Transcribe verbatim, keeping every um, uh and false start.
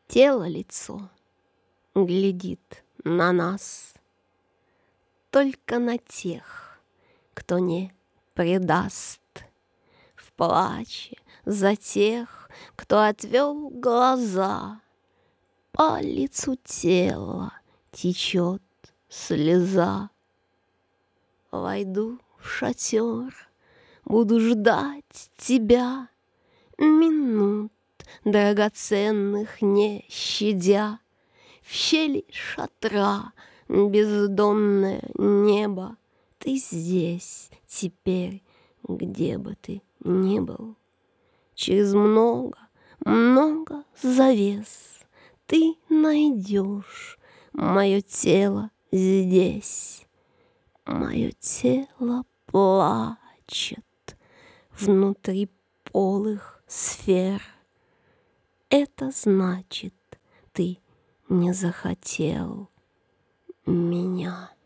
Тело лицо глядит на нас, только на тех, кто не предаст. В плаче за тех, кто отвел глаза, по лицу тела течет слеза. Войду в шатер, буду ждать тебя, минут драгоценных не щадя. В щели шатра бездонное небо, ты здесь теперь, где бы ты ни был. Через много, много завес ты найдешь мое тело здесь. Мое тело плачет внутри полых сфер. Это значит, ты не захотел меня.